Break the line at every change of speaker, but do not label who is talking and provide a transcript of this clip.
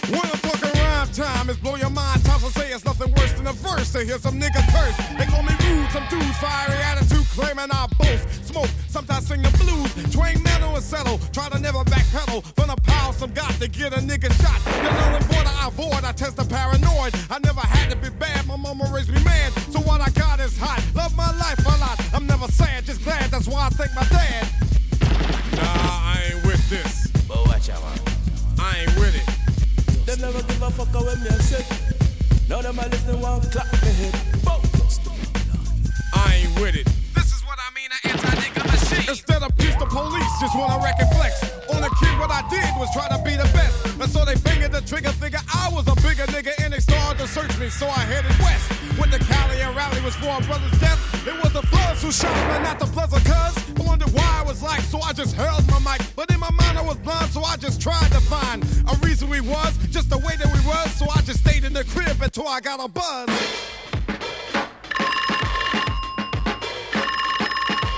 When I'm talking rhyme time, it's blow your mind. Times I say it's nothing worse than a verse to hear some nigga curse. They call me rude, some dudes fiery attitude, claiming I boast. Smoke, sometimes sing the blues. Twang metal and settle, try to never backpedal. From the power some got to get a nigga shot. The little border I avoid, I test the paranoid. I never had to be bad, my mama raised me mad. So what I got is hot, love my life a lot. I'm never sad, just glad, that's why I thank my dad. Nah, I ain't with this.
But watch out, man.
I ain't with it.
They never give a fuck when me sick. Now them a listen one clap me head.
I ain't with it.
This is what I mean, an anti-nigga machine.
Instead of peace, the police just wanna wreck and flex. On a kid, what I did was try to be the best. And so they fingered the trigger, figure I was a bigger nigga, and they started to search me, so I headed west. With the Cali and rally was for a brother's death. It was the floods who shot him and not the pleasant cuz. I wondered why I was like, so I just held my mic. But in my mind I was blind, so I just tried to find a reason we was, just the way that we was. So I just stayed in the crib until I got a buzz.